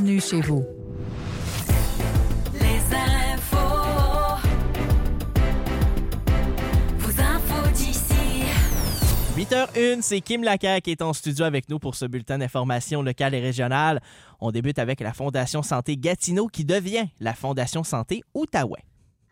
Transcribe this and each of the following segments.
Bienvenue chez vous. Les infos. Vos infos d'ici. 8h01, c'est Kim Lacaire qui est en studio avec nous pour ce bulletin d'information locale et régionale. On débute avec la Fondation Santé Gatineau qui devient la Fondation Santé Outaouais.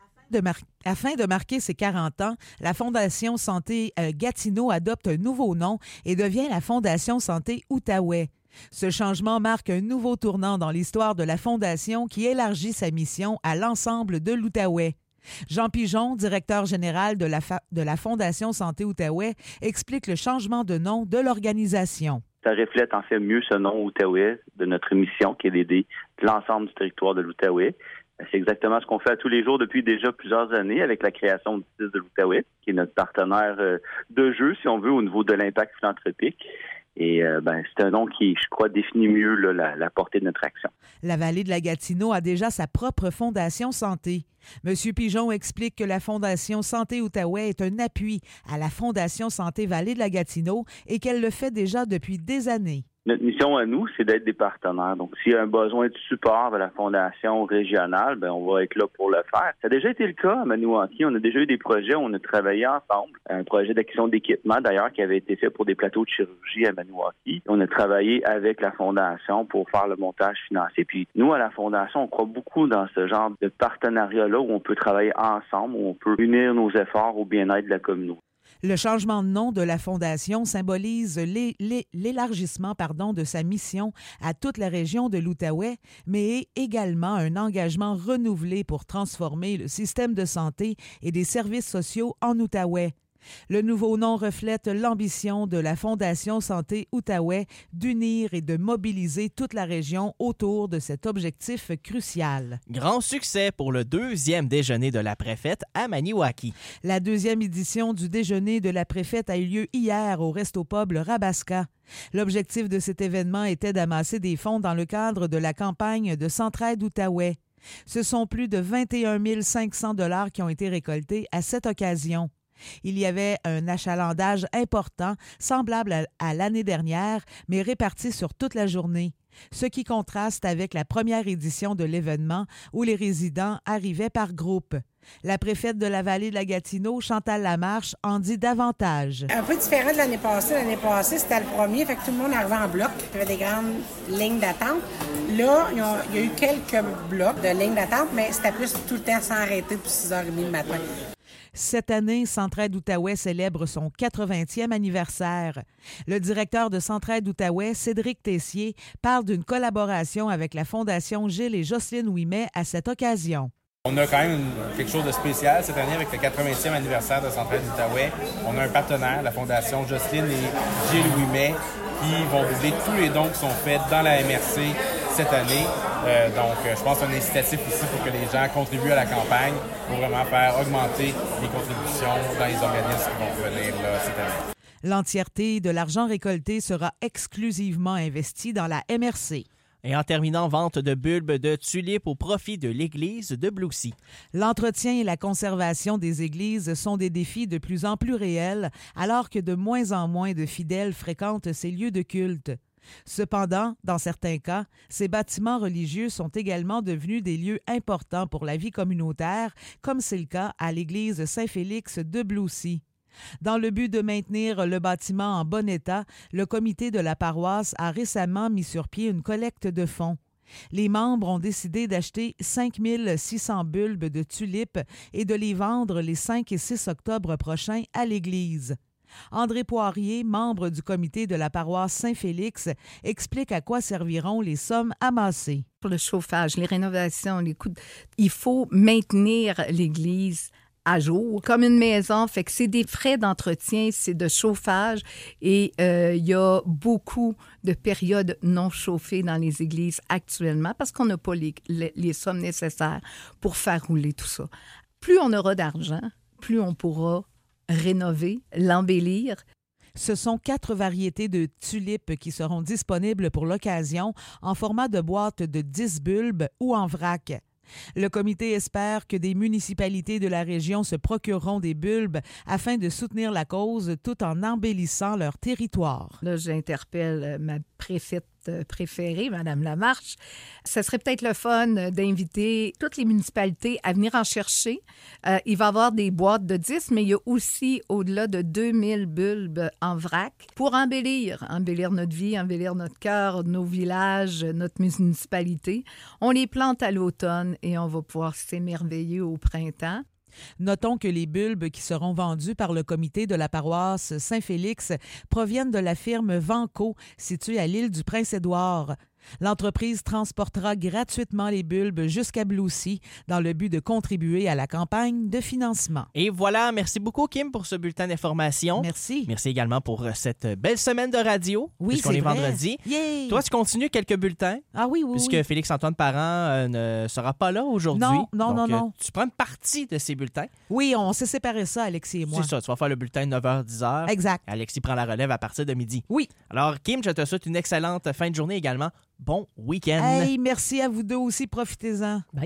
Afin de marquer ses 40 ans, la Fondation Santé Gatineau adopte un nouveau nom et devient la Fondation Santé Outaouais. Ce changement marque un nouveau tournant dans l'histoire de la Fondation qui élargit sa mission à l'ensemble de l'Outaouais. Jean Pigeon, directeur général de la Fondation Santé Outaouais, explique le changement de nom de l'organisation. Ça reflète en fait mieux ce nom Outaouais de notre mission qui est d'aider l'ensemble du territoire de l'Outaouais. C'est exactement ce qu'on fait à tous les jours depuis déjà plusieurs années avec la création du CIS de l'Outaouais, qui est notre partenaire de jeu, si on veut, au niveau de l'impact philanthropique. Et c'est un nom qui, je crois, définit mieux la portée de notre action. La vallée de la Gatineau a déjà sa propre Fondation Santé. Monsieur Pigeon explique que la Fondation Santé Outaouais est un appui à la Fondation Santé Vallée de la Gatineau et qu'elle le fait déjà depuis des années. Notre mission à nous, c'est d'être des partenaires. Donc, s'il y a un besoin de support de la fondation régionale, on va être là pour le faire. Ça a déjà été le cas à Maniwaki. On a déjà eu des projets où on a travaillé ensemble. Un projet d'acquisition d'équipement, d'ailleurs, qui avait été fait pour des plateaux de chirurgie à Maniwaki. On a travaillé avec la fondation pour faire le montage financier. Puis, nous, à la fondation, on croit beaucoup dans ce genre de partenariat-là où on peut travailler ensemble, où on peut unir nos efforts au bien-être de la communauté. Le changement de nom de la Fondation symbolise l'élargissement de sa mission à toute la région de l'Outaouais, mais également un engagement renouvelé pour transformer le système de santé et des services sociaux en Outaouais. Le nouveau nom reflète l'ambition de la Fondation Santé Outaouais d'unir et de mobiliser toute la région autour de cet objectif crucial. Grand succès pour le deuxième déjeuner de la préfète à Maniwaki. La deuxième édition du déjeuner de la préfète a eu lieu hier au Resto-Pub Le Rabasca. L'objectif de cet événement était d'amasser des fonds dans le cadre de la campagne de Centraide Outaouais. Ce sont plus de 21 500 $ qui ont été récoltés à cette occasion. Il y avait un achalandage important, semblable à l'année dernière, mais réparti sur toute la journée, ce qui contraste avec la première édition de l'événement où les résidents arrivaient par groupe. La préfète de la vallée de la Gatineau, Chantal Lamarche, en dit davantage. Un peu différent de l'année passée. L'année passée, c'était le premier, fait que tout le monde arrivait en bloc. Il y avait des grandes lignes d'attente. Là, il y a eu quelques blocs de lignes d'attente, mais c'était plus tout le temps sans arrêter depuis 6h30 le matin. Cette année, Centraide Outaouais célèbre son 80e anniversaire. Le directeur de Centraide Outaouais, Cédric Tessier, parle d'une collaboration avec la Fondation Gilles et Jocelyne Ouimet à cette occasion. On a quand même quelque chose de spécial cette année avec le 80e anniversaire de Centraide Outaouais. On a un partenaire, la Fondation Jocelyne et Gilles Ouimet, qui vont doubler tous les dons qui sont faits dans la MRC cette année. Donc, je pense que c'est un incitatif ici pour que les gens contribuent à la campagne pour vraiment faire augmenter les contributions dans les organismes qui vont venir là, cette année. L'entièreté de l'argent récolté sera exclusivement investi dans la MRC. Et en terminant, vente de bulbes de tulipes au profit de l'église de Bloussy. L'entretien et la conservation des églises sont des défis de plus en plus réels, alors que de moins en moins de fidèles fréquentent ces lieux de culte. Cependant, dans certains cas, ces bâtiments religieux sont également devenus des lieux importants pour la vie communautaire, comme c'est le cas à l'église Saint-Félix de Bloussy. Dans le but de maintenir le bâtiment en bon état, le comité de la paroisse a récemment mis sur pied une collecte de fonds. Les membres ont décidé d'acheter 5 600 bulbes de tulipes et de les vendre les 5 et 6 octobre prochains à l'église. André Poirier, membre du comité de la paroisse Saint-Félix, explique à quoi serviront les sommes amassées. Pour le chauffage, les rénovations, il faut maintenir l'église à jour, comme une maison. Fait que c'est des frais d'entretien, c'est de chauffage et il y a beaucoup de périodes non chauffées dans les églises actuellement parce qu'on n'a pas les sommes nécessaires pour faire rouler tout ça. Plus on aura d'argent, plus on pourra rénover, l'embellir. Ce sont 4 variétés de tulipes qui seront disponibles pour l'occasion en format de boîte de 10 bulbes ou en vrac. Le comité espère que des municipalités de la région se procureront des bulbes afin de soutenir la cause tout en embellissant leur territoire. Là, j'interpelle ma préfète préférée, Madame Lamarche. Ce serait peut-être le fun d'inviter toutes les municipalités à venir en chercher. Il va y avoir des boîtes de 10, mais il y a aussi au-delà de 2000 bulbes en vrac pour embellir notre vie, embellir notre cœur, nos villages, notre municipalité. On les plante à l'automne et on va pouvoir s'émerveiller au printemps. Notons que les bulbes qui seront vendus par le comité de la paroisse Saint-Félix proviennent de la firme Vanco, située à l'île du Prince-Édouard. L'entreprise transportera gratuitement les bulbes jusqu'à Bloussy dans le but de contribuer à la campagne de financement. Et voilà, merci beaucoup Kim pour ce bulletin d'information. Merci. Merci également pour cette belle semaine de radio, Oui, puisqu'on c'est est vrai. vendredi. Yay! Toi, tu continues quelques bulletins, Ah oui, puisque oui. Félix-Antoine Parent ne sera pas là aujourd'hui. Non. Donc, tu prends une partie de ces bulletins. Oui, on s'est séparé ça, Alexis et moi. C'est ça, tu vas faire le bulletin 9h-10h. Exact. Alexis prend la relève à partir de midi. Oui. Alors, Kim, je te souhaite une excellente fin de journée également. Bon week-end. Hey, merci à vous deux aussi. Profitez-en. Bye.